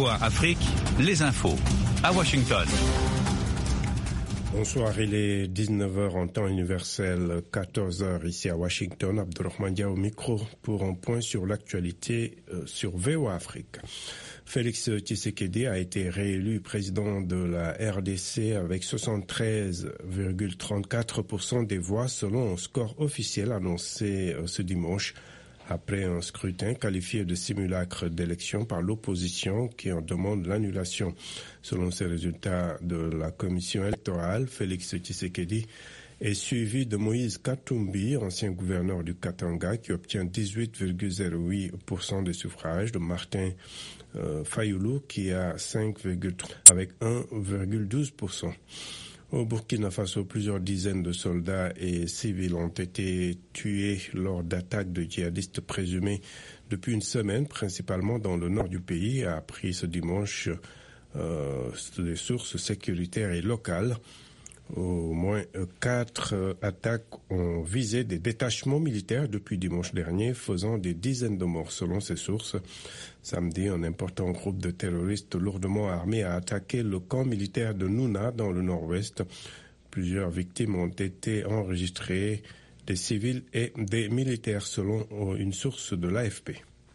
VOA Afrique, les infos à Washington. Bonsoir, il est 19h en temps universel, 14h ici à Washington. Abdourahmane Dia au micro pour un point sur l'actualité sur VOA Afrique. Félix Tshisekedi a été réélu président de la RDC avec 73,34% des voix selon un score officiel annoncé ce dimanche après un scrutin qualifié de simulacre d'élection par l'opposition qui en demande l'annulation. Selon ces résultats de la commission électorale, Félix Tshisekedi est suivi de Moïse Katumbi, ancien gouverneur du Katanga, qui obtient 18,08% des suffrages, de Martin Fayoulou, qui a 5,3% avec 1,12%. Au Burkina Faso, plusieurs dizaines de soldats et civils ont été tués lors d'attaques de djihadistes présumés depuis une semaine, principalement dans le nord du pays, a appris ce dimanche des sources sécuritaires et locales. Au moins 4 attaques ont visé des détachements militaires depuis dimanche dernier, faisant des dizaines de morts selon ces sources. Samedi, un important groupe de terroristes lourdement armés a attaqué le camp militaire de Nouna dans le nord-ouest. Plusieurs victimes ont été enregistrées, des civils et des militaires selon une source de l'AFP.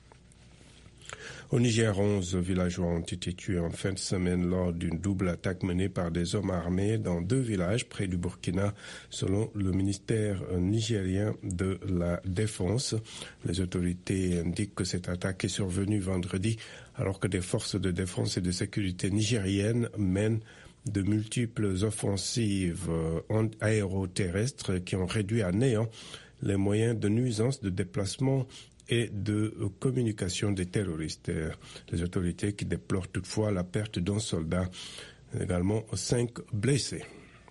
Au Niger, 11 villageois ont été tués en fin de semaine lors d'une double attaque menée par des hommes armés dans 2 villages près du Burkina, selon le ministère nigérien de la Défense. Les autorités indiquent que cette attaque est survenue vendredi alors que des forces de défense et de sécurité nigériennes mènent de multiples offensives aéroterrestres qui ont réduit à néant les moyens de nuisance de déplacement et de communication des terroristes. Les autorités qui déplorent toutefois la perte d'un soldat, également 5 blessés.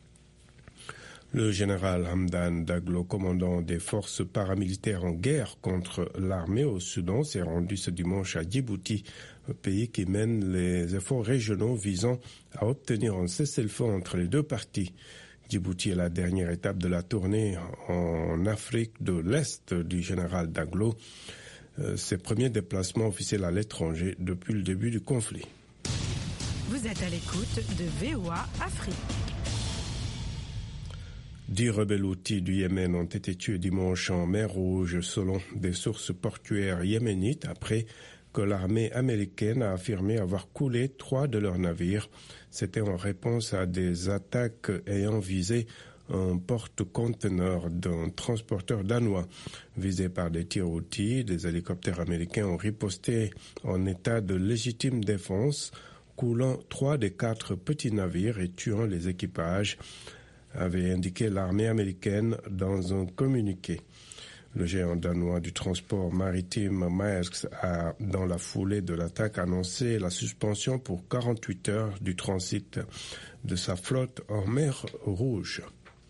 Le général Hamdan Daglo, commandant des forces paramilitaires en guerre contre l'armée au Soudan, s'est rendu ce dimanche à Djibouti, un pays qui mène les efforts régionaux visant à obtenir un cessez-le-feu entre les deux parties. Djibouti est la dernière étape de la tournée en Afrique de l'Est du général Daglo, ses premiers déplacements officiels à l'étranger depuis le début du conflit. Vous êtes à l'écoute de VOA Afrique. 10 rebelles houthis du Yémen ont été tués dimanche en mer Rouge selon des sources portuaires yéménites après que l'armée américaine a affirmé avoir coulé 3 de leurs navires. C'était en réponse à des attaques ayant visé un porte-conteneur d'un transporteur danois. Visé par des tirs houthis, des hélicoptères américains ont riposté en état de légitime défense, coulant 3 des 4 petits navires et tuant les équipages, avait indiqué l'armée américaine dans un communiqué. Le géant danois du transport maritime Maersk a, dans la foulée de l'attaque, annoncé la suspension pour 48 heures du transit de sa flotte en mer Rouge.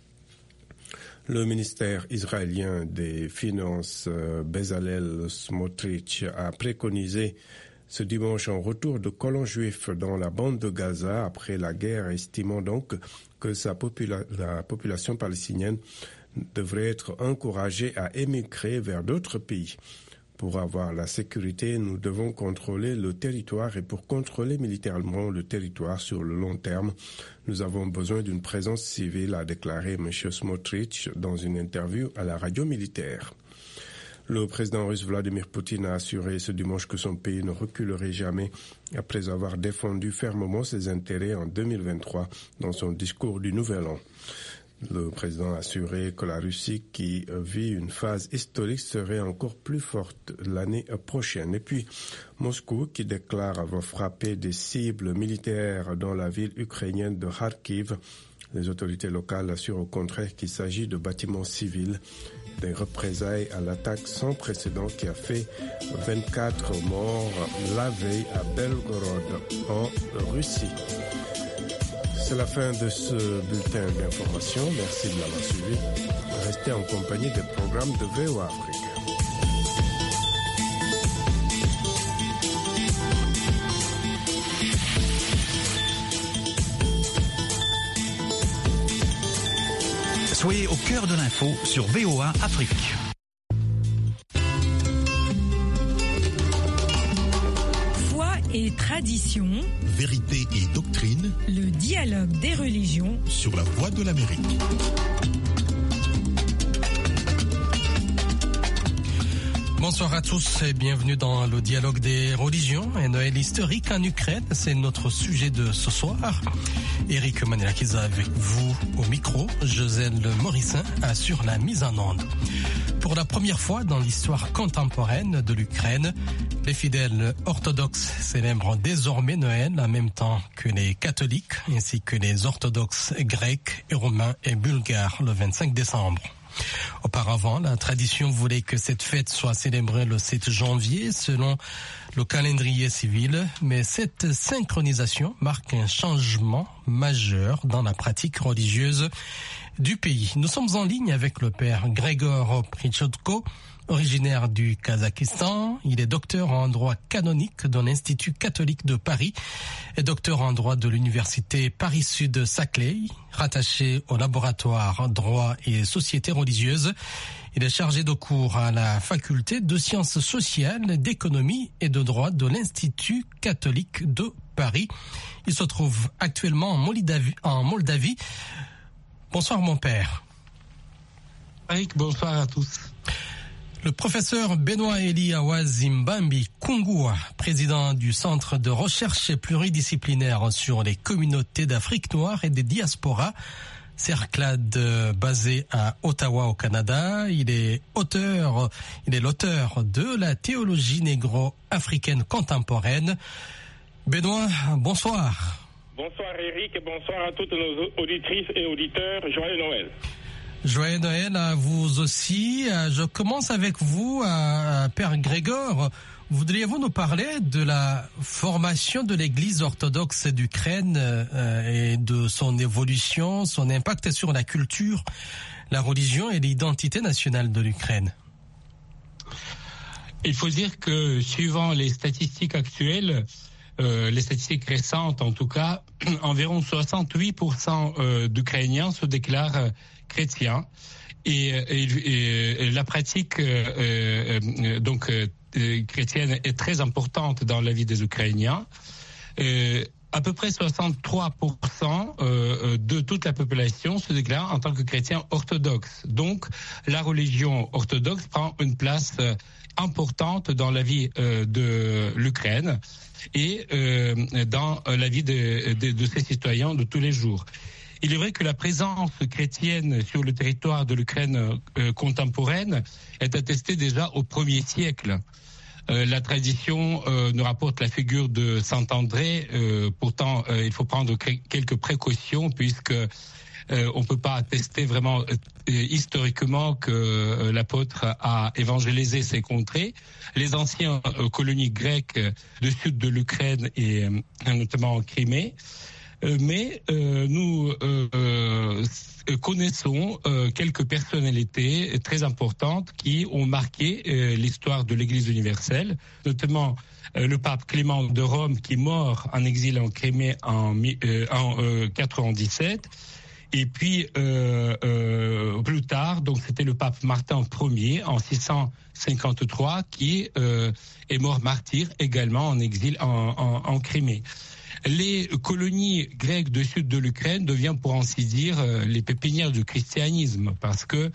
Le ministère israélien des Finances, Bezalel Smotrich, a préconisé ce dimanche un retour de colons juifs dans la bande de Gaza après la guerre, estimant donc que la population palestinienne devrait être encouragée à émigrer vers d'autres pays. Pour avoir la sécurité, nous devons contrôler le territoire et pour contrôler militairement le territoire sur le long terme, nous avons besoin d'une présence civile, a déclaré M. Smotrich dans une interview à la radio militaire. Le président russe Vladimir Poutine a assuré ce dimanche que son pays ne reculerait jamais après avoir défendu fermement ses intérêts en 2023 dans son discours du Nouvel An. Le président a assuré que la Russie, qui vit une phase historique, serait encore plus forte l'année prochaine. Et puis, Moscou, qui déclare avoir frappé des cibles militaires dans la ville ukrainienne de Kharkiv. Les autorités locales assurent au contraire qu'il s'agit de bâtiments civils, des représailles à l'attaque sans précédent qui a fait 24 morts la veille à Belgorod, en Russie. C'est la fin de ce bulletin d'information. Merci de l'avoir suivi. Restez en compagnie des programmes de VOA Afrique. Soyez au cœur de l'info sur VOA Afrique. Foi et tradition, vérité et doctrine, le dialogue des religions sur la Voix de l'Amérique. Bonsoir à tous et bienvenue dans le dialogue des religions et Noël historique en Ukraine. C'est notre sujet de ce soir. Eric Manelakiza avec vous au micro. Joselle Morissin assure la mise en onde. Pour la première fois dans l'histoire contemporaine de l'Ukraine, les fidèles orthodoxes célèbrent désormais Noël en même temps que les catholiques ainsi que les orthodoxes grecs, romains et bulgares le 25 décembre. Auparavant, la tradition voulait que cette fête soit célébrée le 7 janvier selon le calendrier civil, mais cette synchronisation marque un changement majeur dans la pratique religieuse du pays. Nous sommes en ligne avec le père Grégor Prichodko, originaire du Kazakhstan. Il est docteur en droit canonique de l'Institut catholique de Paris et docteur en droit de l'Université Paris-Sud-Saclay, rattaché au laboratoire droit et société religieuse. Il est chargé de cours à la faculté de sciences sociales, d'économie et de droit de l'Institut catholique de Paris. Il se trouve actuellement en Moldavie. Bonsoir mon père. Eric, bonsoir à tous. Le professeur Benoît Eliawa Zimbambi Kungua, président du Centre de recherche pluridisciplinaire sur les communautés d'Afrique noire et des diasporas, CERCLAD basé à Ottawa au Canada. Il est l'auteur de la théologie négro-africaine contemporaine. Benoît, bonsoir. Bonsoir Eric et bonsoir à toutes nos auditrices et auditeurs. Joyeux Noël. Joyeux Noël à vous aussi. Je commence avec vous, Père Grégor. Voudriez-vous nous parler de la formation de l'Église orthodoxe d'Ukraine et de son évolution, son impact sur la culture, la religion et l'identité nationale de l'Ukraine? Il faut dire que suivant les statistiques actuelles, les statistiques récentes en tout cas, environ 68% d'Ukrainiens se déclarent chrétiens et la pratique chrétienne est très importante dans la vie des Ukrainiens. À peu près 63% de toute la population se déclare en tant que chrétien orthodoxe. Donc, la religion orthodoxe prend une place importante dans la vie de l'Ukraine et dans la vie de ses citoyens de tous les jours. Il est vrai que la présence chrétienne sur le territoire de l'Ukraine contemporaine est attestée déjà au 1er siècle. La tradition nous rapporte la figure de Saint André. Pourtant, il faut prendre quelques précautions puisque on peut pas attester vraiment historiquement que l'apôtre a évangélisé ces contrées. Les anciens colonies grecques du sud de l'Ukraine et notamment en Crimée. Mais nous connaissons quelques personnalités très importantes qui ont marqué l'histoire de l'Église universelle, notamment le pape Clément de Rome qui est mort en exil en Crimée en 417. Et puis plus tard, donc c'était le pape Martin Ier en 653 qui est mort martyr également en exil en Crimée. Les colonies grecques du sud de l'Ukraine deviennent, pour ainsi dire, les pépinières du christianisme, parce que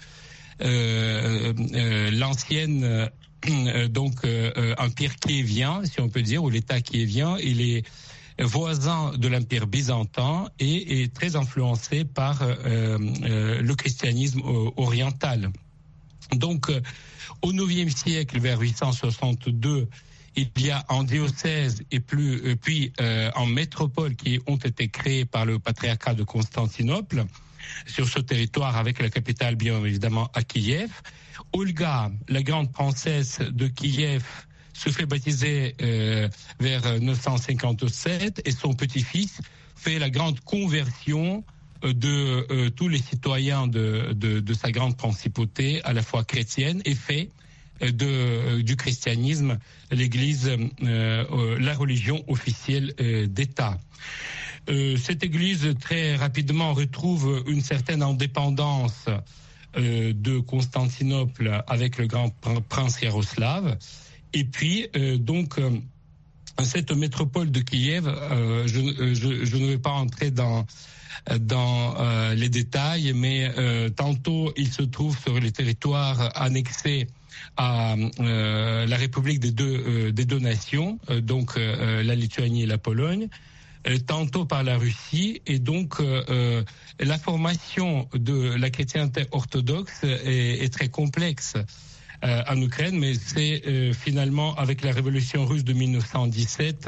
l'ancienne empire kievien, si on peut dire, ou l'État kievien, il est voisin de l'empire byzantin et est très influencé par le christianisme oriental. Donc, au IXe siècle, vers 862, il y a en diocèse et puis en métropole qui ont été créés par le patriarcat de Constantinople sur ce territoire avec la capitale bien évidemment à Kiev. Olga, la grande princesse de Kiev, se fait baptiser vers 957 et son petit-fils fait la grande conversion de tous les citoyens de sa grande principauté à la fois chrétienne et fait du christianisme l'Église, la religion officielle d'État. Cette Église très rapidement retrouve une certaine indépendance de Constantinople avec le grand prince Yaroslav. Et puis cette métropole de Kiev, je ne vais pas entrer dans les détails, mais tantôt il se trouve sur les territoires annexés à la République des deux nations, donc la Lituanie et la Pologne, tantôt par la Russie, et donc la formation de la chrétienté orthodoxe est très complexe en Ukraine, mais c'est finalement avec la révolution russe de 1917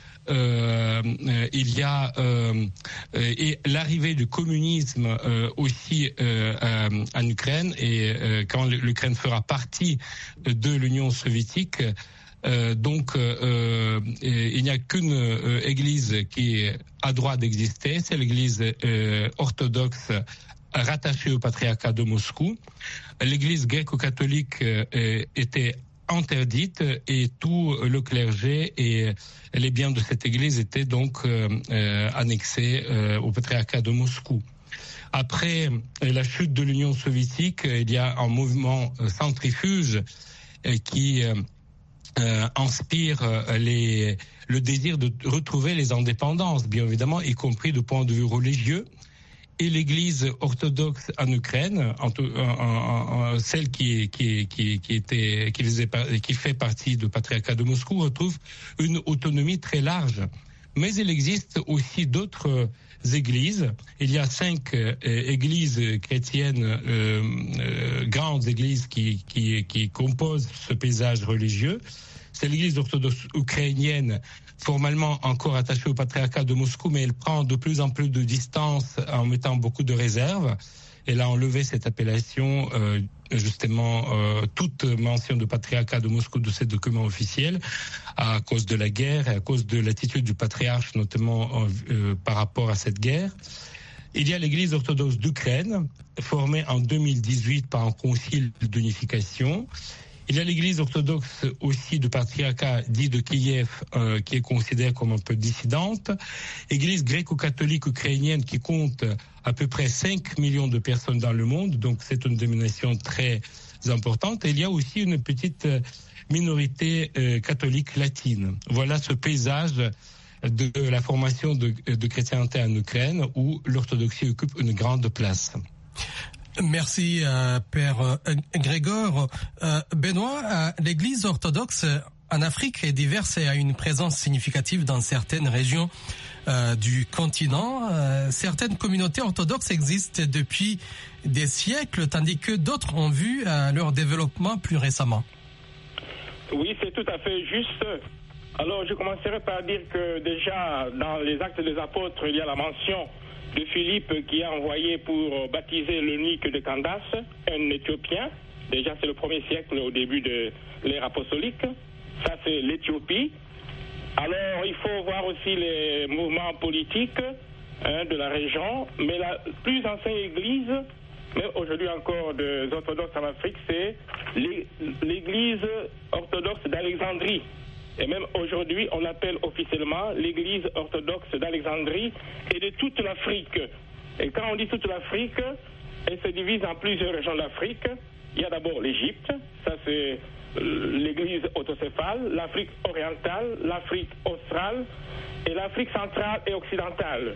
il y a et l'arrivée du communisme aussi en Ukraine, et quand l'Ukraine fera partie de l'Union soviétique, donc il n'y a qu'une église qui a droit d'exister, c'est l'église orthodoxe rattachée au patriarcat de Moscou. L'église gréco-catholique était interdite, et tout le clergé et les biens de cette église étaient donc annexés au patriarcat de Moscou. Après la chute de l'Union soviétique, il y a un mouvement centrifuge qui inspire le désir de retrouver les indépendances, bien évidemment, y compris du point de vue religieux. Et l'Église orthodoxe en Ukraine, celle qui fait partie du patriarcat de Moscou, retrouve une autonomie très large. Mais il existe aussi d'autres églises. Il y a 5 églises chrétiennes, grandes églises qui composent ce paysage religieux. C'est l'Église orthodoxe ukrainienne, formellement encore attachée au patriarcat de Moscou, mais elle prend de plus en plus de distance en mettant beaucoup de réserves. Elle a enlevé cette appellation, justement, toute mention de patriarcat de Moscou de ces documents officiels, à cause de la guerre et à cause de l'attitude du patriarche, notamment par rapport à cette guerre. Il y a l'Église orthodoxe d'Ukraine, formée en 2018 par un concile d'unification. Il y a l'Église orthodoxe aussi du patriarcat dit de Kiev, qui est considérée comme un peu dissidente. Église gréco-catholique ukrainienne qui compte à peu près 5 millions de personnes dans le monde, donc c'est une dénomination très importante. Et il y a aussi une petite minorité catholique latine. Voilà ce paysage de la formation de chrétienté en Ukraine, où l'orthodoxie occupe une grande place. Merci, Père Grégor. Benoît, l'Église orthodoxe en Afrique est diverse et a une présence significative dans certaines régions du continent. Certaines communautés orthodoxes existent depuis des siècles, tandis que d'autres ont vu leur développement plus récemment. Oui, c'est tout à fait juste. Alors, je commencerai par dire que déjà, dans les Actes des Apôtres, il y a la mention de Philippe qui a envoyé pour baptiser l'eunuque de Candace, un Éthiopien. Déjà, c'est le 1er siècle, au début de l'ère apostolique. Ça, c'est l'Éthiopie. Alors, il faut voir aussi les mouvements politiques de la région. Mais la plus ancienne église, mais aujourd'hui encore des orthodoxes en Afrique, c'est l'église orthodoxe d'Alexandrie. Et même aujourd'hui, on l'appelle officiellement l'Église orthodoxe d'Alexandrie et de toute l'Afrique. Et quand on dit toute l'Afrique, elle se divise en plusieurs régions d'Afrique. Il y a d'abord l'Égypte, ça c'est l'Église autocéphale, l'Afrique orientale, l'Afrique australe et l'Afrique centrale et occidentale.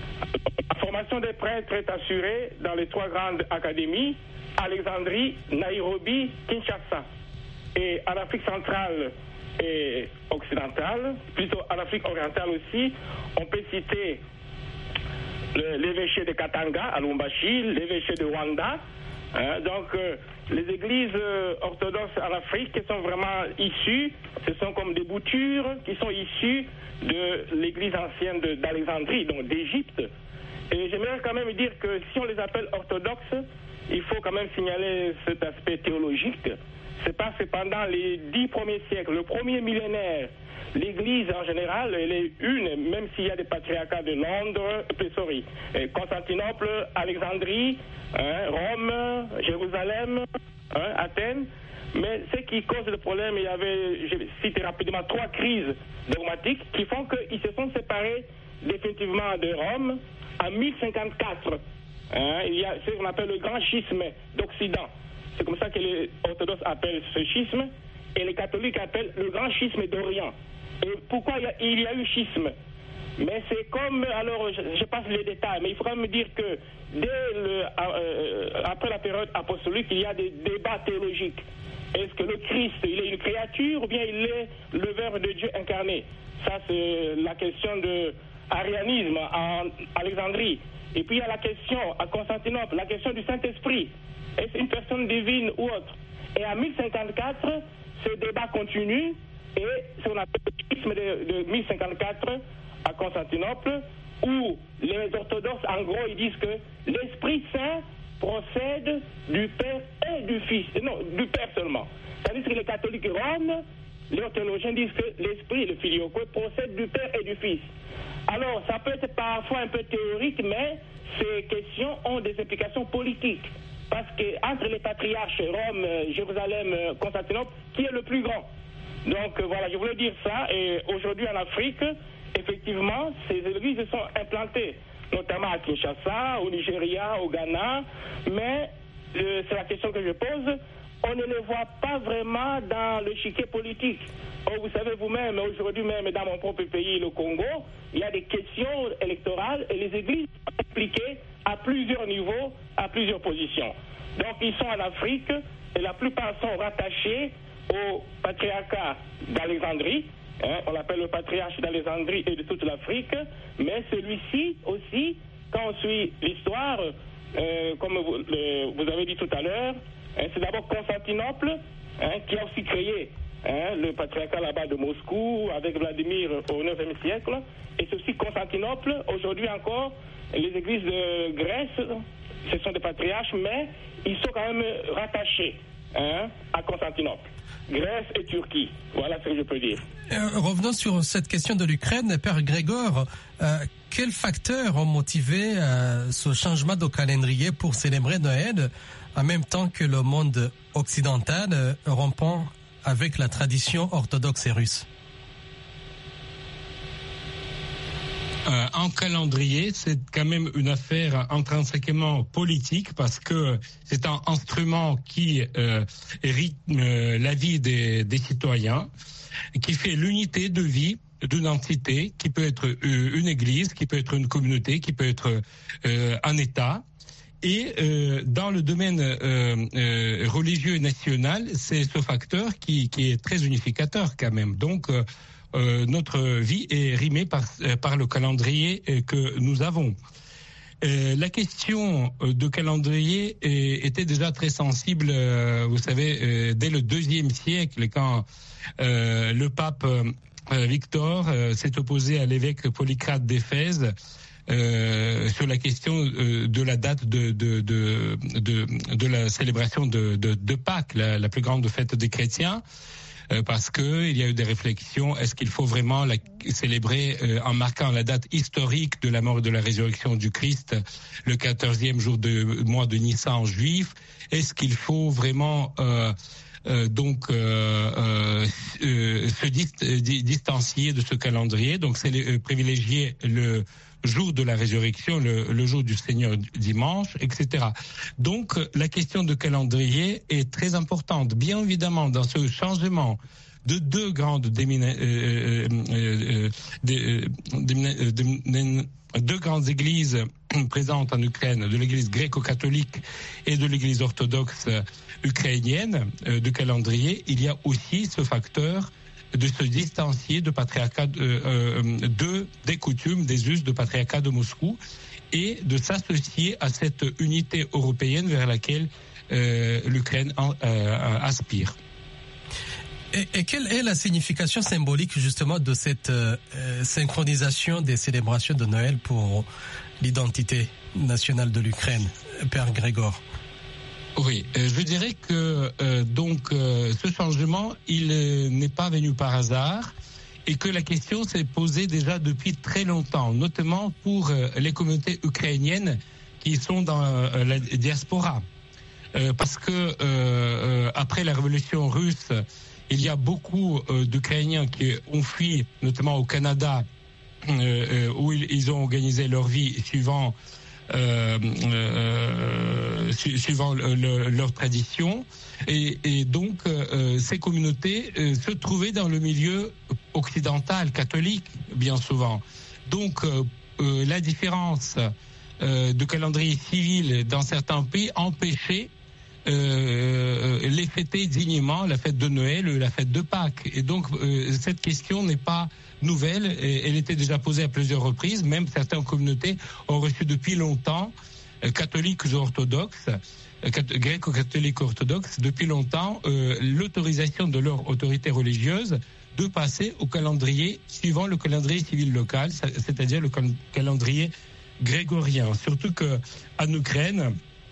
La formation des prêtres est assurée dans les 3 grandes académies, Alexandrie, Nairobi, Kinshasa. Et à l'Afrique centrale et occidentale, plutôt à l'Afrique orientale aussi, on peut citer l'évêché de Katanga à Lubumbashi, l'évêché de Rwanda. Donc les églises orthodoxes en Afrique qui sont vraiment issues, ce sont comme des boutures qui sont issues de l'église ancienne d'Alexandrie, donc d'Égypte. Et j'aimerais quand même dire que si on les appelle orthodoxes, il faut quand même signaler cet aspect théologique. C'est parce que pendant les 10 premiers siècles, le premier millénaire, l'Église en général, elle est une, même s'il y a des patriarcats de Londres, Constantinople, Alexandrie, Rome, Jérusalem, Athènes. Mais ce qui cause le problème, il y avait, je vais citer rapidement, 3 crises dogmatiques qui font qu'ils se sont séparés définitivement de Rome en 1054. Il y a ce qu'on appelle le grand schisme d'Occident. C'est comme ça que les orthodoxes appellent ce schisme, et les catholiques appellent le grand schisme d'Orient. Et pourquoi il y a eu schisme? Mais c'est comme, alors je passe les détails, mais il faudra me dire que après la période apostolique, il y a des débats théologiques. Est-ce que le Christ, il est une créature ou bien il est le Verbe de Dieu incarné? Ça, c'est la question de arianisme en Alexandrie. Et puis il y a la question à Constantinople, la question du Saint-Esprit. Est-ce une personne divine ou autre? Et en 1054, ce débat continue et c'est ce qu'on appelle le schisme de 1054 à Constantinople, où les orthodoxes, en gros, ils disent que l'Esprit Saint procède du Père et du Fils. Non, du Père seulement. C'est-à-dire que les catholiques Rome, les théologiens disent que l'Esprit, le Filioque, procède du Père et du Fils. Alors, ça peut être parfois un peu théorique, mais ces questions ont des implications politiques. Parce qu'entre les patriarches Rome, Jérusalem, Constantinople, qui est le plus grand? Donc voilà, je voulais dire ça. Et aujourd'hui en Afrique, effectivement, ces églises sont implantées, notamment à Kinshasa, au Nigeria, au Ghana. Mais c'est la question que je pose. On ne les voit pas vraiment dans le chiquet politique. Oh, vous savez vous-même, aujourd'hui même dans mon propre pays, le Congo, il y a des questions électorales et les églises sont impliquées à plusieurs niveaux, à plusieurs positions. Donc ils sont en Afrique et la plupart sont rattachés au patriarcat d'Alexandrie. On l'appelle le patriarche d'Alexandrie et de toute l'Afrique. Mais celui-ci aussi, quand on suit l'histoire, comme vous avez dit tout à l'heure, c'est d'abord Constantinople qui a aussi créé le patriarcat là-bas de Moscou avec Vladimir au IXe siècle. Et c'est aussi Constantinople, aujourd'hui encore, les églises de Grèce, ce sont des patriarches, mais ils sont quand même rattachés à Constantinople. Grèce et Turquie, voilà ce que je peux dire. Revenons sur cette question de l'Ukraine. Père Grégor, quels facteurs ont motivé ce changement de calendrier pour célébrer Noël en même temps que le monde occidental rompant avec la tradition orthodoxe et russe? En calendrier, c'est quand même une affaire intrinsèquement politique parce que c'est un instrument qui rythme la vie des citoyens, qui fait l'unité de vie d'une entité, qui peut être une église, qui peut être une communauté, qui peut être un État. Et dans le domaine religieux et national, c'est ce facteur qui est très unificateur quand même. Donc notre vie est rythmée par le calendrier que nous avons. La question de calendrier était déjà très sensible, vous savez, dès le IIe siècle, quand le pape Victor s'est opposé à l'évêque Polycrate d'Éphèse sur la question de la date de la célébration de Pâques, la plus grande fête des chrétiens. Parce que il y a eu des réflexions, est-ce qu'il faut vraiment la célébrer en marquant la date historique de la mort et de la résurrection du Christ, le 14e jour du mois de Nissan juif? Est-ce qu'il faut vraiment se distancier de ce calendrier? Donc c'est privilégier le jour de la résurrection, le jour du Seigneur dimanche, etc. Donc, la question de calendrier est très importante. Bien évidemment, dans ce changement de deux grandes deux grandes églises présentes en Ukraine, de l'église gréco-catholique et de l'église orthodoxe ukrainienne, de calendrier, il y a aussi ce facteur de se distancier de patriarcat des coutumes, des us de patriarcat de Moscou et de s'associer à cette unité européenne vers laquelle l'Ukraine aspire. Et quelle est la signification symbolique justement de cette synchronisation des célébrations de Noël pour l'identité nationale de l'Ukraine, Père Grégor? Oui, je dirais que ce changement, il n'est pas venu par hasard et que la question s'est posée déjà depuis très longtemps, notamment pour les communautés ukrainiennes qui sont dans la diaspora. Parce que après la révolution russe, il y a beaucoup d'Ukrainiens qui ont fui, notamment au Canada, où ils ont organisé leur vie suivant leur tradition et donc ces communautés se trouvaient dans le milieu occidentale, catholique, bien souvent. Donc, la différence de calendrier civil dans certains pays empêchait les fêter dignement, la fête de Noël, la fête de Pâques. Et donc, cette question n'est pas nouvelle. Elle était déjà posée à plusieurs reprises. Même certaines communautés ont reçu depuis longtemps, catholiques ou orthodoxes, gréco-catholiques orthodoxes, depuis longtemps, l'autorisation de leur autorité religieuse de passer au calendrier suivant le calendrier civil local, c'est-à-dire le calendrier grégorien. Surtout que en Ukraine,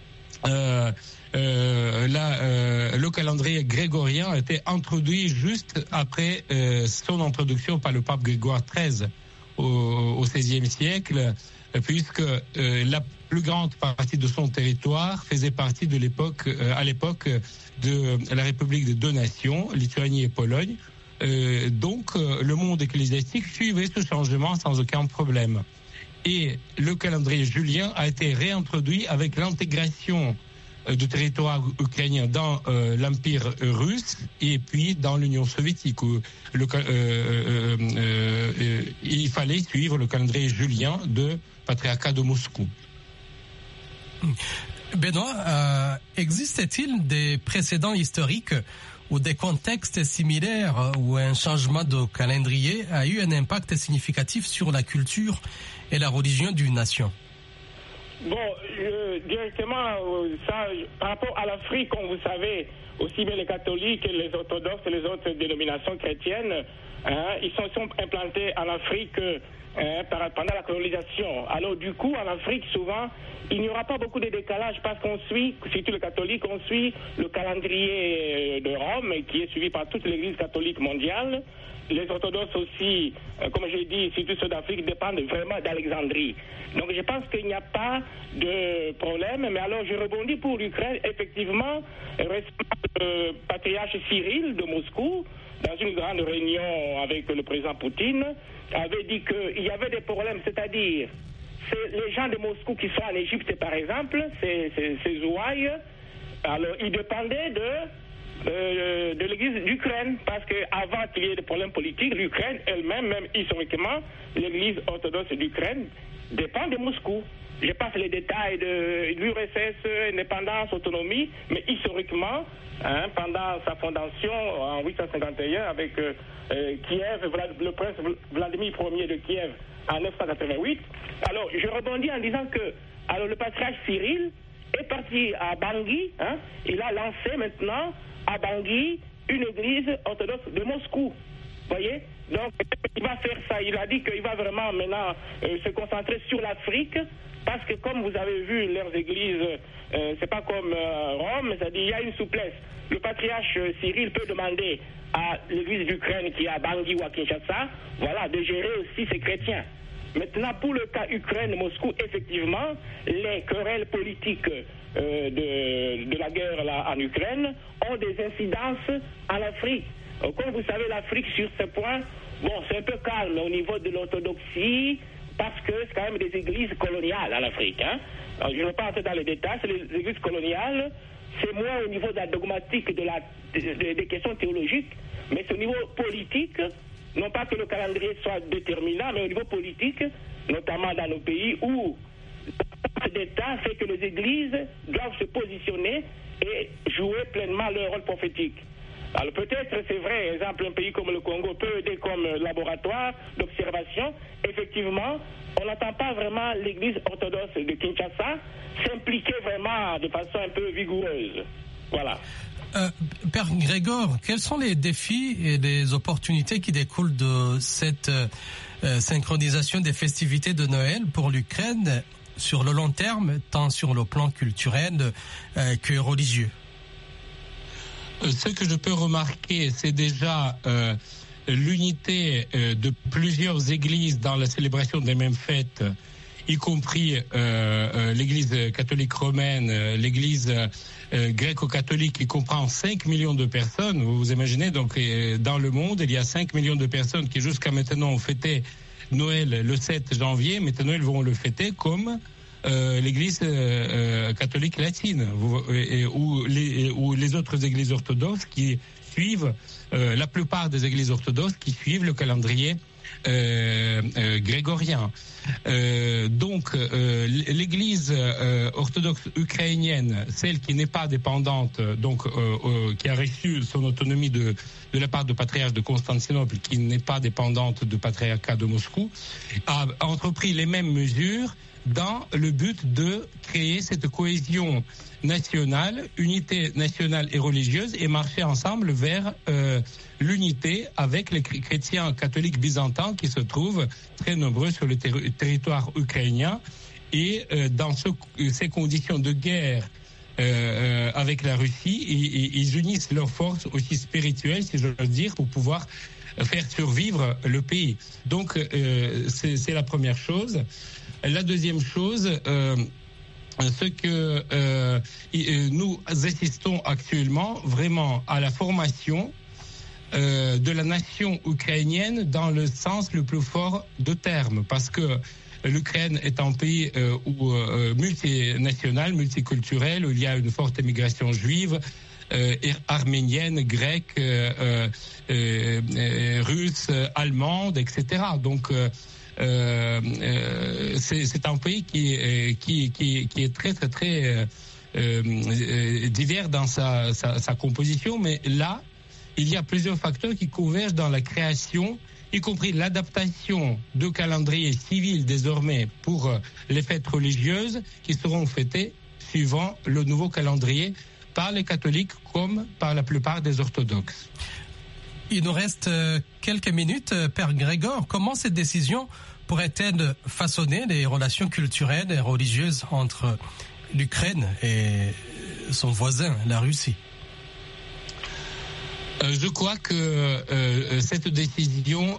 le calendrier grégorien a été introduit juste après son introduction par le pape Grégoire XIII au XVIe siècle, puisque la plus grande partie de son territoire faisait partie de l'époque, à l'époque de la République des deux nations, Lituanie et Pologne. Donc, le monde ecclésiastique suivait ce changement sans aucun problème. Et le calendrier julien a été réintroduit avec l'intégration du territoire ukrainien dans l'Empire russe et puis dans l'Union soviétique, où il fallait suivre le calendrier julien de patriarcat de Moscou. Benoît, existe-t-il des précédents historiques ou des contextes similaires où un changement de calendrier a eu un impact significatif sur la culture et la religion d'une nation? Bon, directement, ça, par rapport à l'Afrique, comme vous savez, aussi bien les catholiques, les orthodoxes et les autres dénominations chrétiennes, ils sont implantés en Afrique pendant la colonisation. Alors du coup, en Afrique, souvent, il n'y aura pas beaucoup de décalage parce qu'on suit, surtout les catholiques, on suit le calendrier de Rome qui est suivi par toute l'Église catholique mondiale. Les orthodoxes aussi, comme j'ai dit, surtout ceux d'Afrique, dépendent vraiment d'Alexandrie. Donc je pense qu'il n'y a pas de problème. Mais alors je rebondis pour l'Ukraine. Effectivement, récemment, le patriarche Cyril de Moscou, dans une grande réunion avec le président Poutine, avait dit qu'il y avait des problèmes, c'est-à-dire les gens de Moscou qui sont en Égypte, par exemple, ces ouailles, alors ils dépendaient de l'église d'Ukraine, parce qu'avant qu'il y ait des problèmes politiques, l'Ukraine elle-même, même historiquement, l'église orthodoxe d'Ukraine dépend de Moscou. Je passe les détails de l'URSS, indépendance, autonomie, mais historiquement, pendant sa fondation en 1851 avec Kiev, le prince Vladimir Ier de Kiev en 988. Alors, je rebondis en disant que le patriarche Cyril est parti à Bangui, il a lancé maintenant à Bangui une église orthodoxe de Moscou. Voyez? Donc, il va faire ça. Il a dit qu'il va vraiment maintenant se concentrer sur l'Afrique, parce que comme vous avez vu, leurs églises, c'est pas comme Rome, c'est-à-dire il y a une souplesse. Le patriarche Cyril peut demander à l'église d'Ukraine qui est à Bangui ou à Kinshasa, voilà, de gérer aussi ses chrétiens. Maintenant, pour le cas Ukraine-Moscou, effectivement, les querelles politiques de la guerre là, en Ukraine ont des incidences en Afrique. Comme vous savez, l'Afrique, sur ce point, bon, c'est un peu calme au niveau de l'orthodoxie, parce que c'est quand même des églises coloniales en Afrique. Alors, je ne vais pas entrer dans les détails, c'est les églises coloniales, c'est moins au niveau de la dogmatique, des questions théologiques, mais c'est au niveau politique. Non pas que le calendrier soit déterminant, mais au niveau politique, notamment dans nos pays où l'État fait que les églises doivent se positionner et jouer pleinement leur rôle prophétique. Alors peut-être, c'est vrai, exemple, un pays comme le Congo peut aider comme laboratoire d'observation. Effectivement, on n'entend pas vraiment l'église orthodoxe de Kinshasa s'impliquer vraiment de façon un peu vigoureuse. Voilà. Père Grégor, quels sont les défis et les opportunités qui découlent de cette synchronisation des festivités de Noël pour l'Ukraine sur le long terme, tant sur le plan culturel que religieux? Ce que je peux remarquer, c'est déjà l'unité de plusieurs églises dans la célébration des mêmes fêtes, y compris l'église catholique romaine, l'église gréco-catholique qui comprend 5 millions de personnes. Vous imaginez, donc dans le monde, il y a 5 millions de personnes qui jusqu'à maintenant ont fêté Noël le 7 janvier. Maintenant, ils vont le fêter comme l'église catholique latine ou les autres églises orthodoxes qui suivent la plupart des églises orthodoxes qui suivent le calendrier grégorien. Donc l'église orthodoxe ukrainienne, celle qui n'est pas dépendante, donc qui a reçu son autonomie de la part du patriarche de Constantinople, qui n'est pas dépendante du patriarcat de Moscou, a entrepris les mêmes mesures dans le but de créer cette cohésion nationale, unité nationale et religieuse, et marcher ensemble vers l'unité avec les chrétiens catholiques byzantins qui se trouvent très nombreux sur le territoire ukrainien. Et dans ces conditions de guerre avec la Russie, ils unissent leurs forces aussi spirituelles, si je veux dire, pour pouvoir faire survivre le pays. Donc c'est la première chose. La deuxième chose, ce que nous assistons actuellement vraiment à la formation de la nation ukrainienne dans le sens le plus fort du terme, parce que l'Ukraine est un pays multinational, multiculturel, où il y a une forte immigration juive, arménienne, grecque, russe, allemande, etc. Donc c'est un pays qui est très très très divers dans sa composition, mais là il y a plusieurs facteurs qui convergent dans la création, y compris l'adaptation de calendrier civil désormais pour les fêtes religieuses qui seront fêtées suivant le nouveau calendrier par les catholiques comme par la plupart des orthodoxes. Il nous reste quelques minutes. Père Grégor, comment cette décision pourrait-elle façonner les relations culturelles et religieuses entre l'Ukraine et son voisin, la Russie? Je crois que cette décision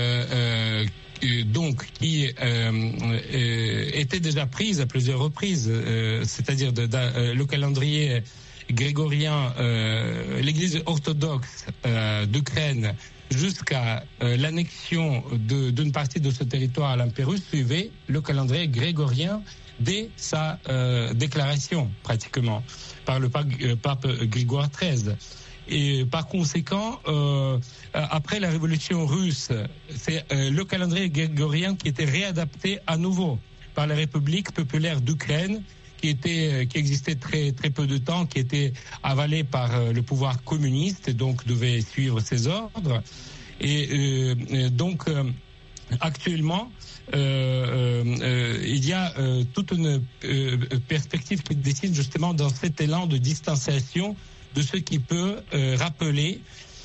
donc qui était déjà prise à plusieurs reprises, c'est-à-dire le calendrier grégorien, l'Église orthodoxe d'Ukraine jusqu'à l'annexion d'une partie de ce territoire à l'Empire russe suivait le calendrier grégorien dès sa déclaration pratiquement par le pape Grégoire XIII. Et par conséquent, après la révolution russe, c'est le calendrier grégorien qui était réadapté à nouveau par la République populaire d'Ukraine, qui existait très très peu de temps, qui était avalé par le pouvoir communiste et donc devait suivre ses ordres. Et donc actuellement, il y a toute une perspective qui dessine justement dans cet élan de distanciation de ce qui peut rappeler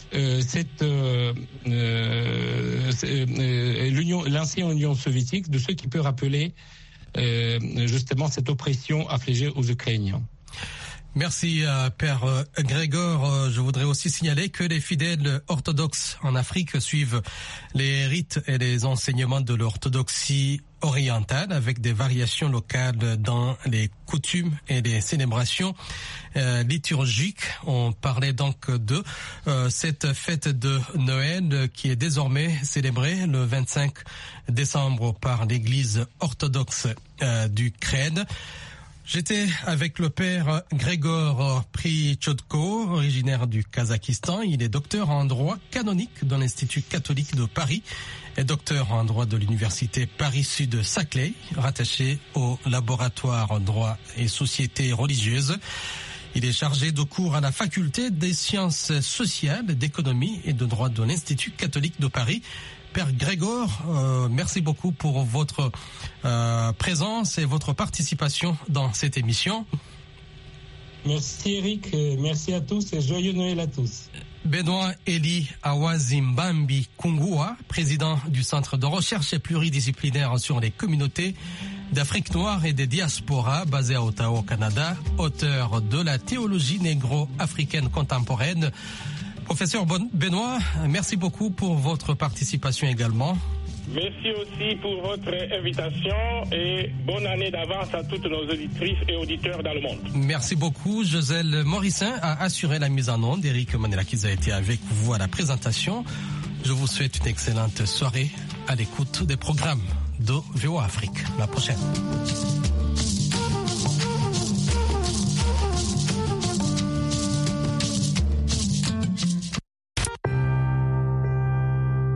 l'ancienne Union soviétique, de ce qui peut rappeler justement cette oppression affligée aux Ukrainiens. Merci Père Grégor. Je voudrais aussi signaler que les fidèles orthodoxes en Afrique suivent les rites et les enseignements de l'orthodoxie orientale avec des variations locales dans les coutumes et les célébrations liturgiques. On parlait donc de cette fête de Noël qui est désormais célébrée le 25 décembre par l'Église orthodoxe d'Ukraine. J'étais avec le père Grégor Prichodko, originaire du Kazakhstan. Il est docteur en droit canonique dans l'Institut catholique de Paris et docteur en droit de l'Université Paris-Sud-Saclay, rattaché au laboratoire droit et société religieuse. Il est chargé de cours à la faculté des sciences sociales, d'économie et de droit de l'Institut catholique de Paris. Père Grégor, merci beaucoup pour votre présence et votre participation dans cette émission. Merci Eric, merci à tous et joyeux Noël à tous. Benoît Eli Awazimbambi Kungua, président du Centre de recherche pluridisciplinaire sur les communautés d'Afrique noire et des diasporas basé à Ottawa au Canada, auteur de la théologie négro-africaine contemporaine. Professeur Benoît, merci beaucoup pour votre participation également. Merci aussi pour votre invitation et bonne année d'avance à toutes nos auditrices et auditeurs dans le monde. Merci beaucoup. Joselle Morissin a assuré la mise en onde. Eric Manelakis a été avec vous à la présentation. Je vous souhaite une excellente soirée à l'écoute des programmes de VOA Afrique. À la prochaine.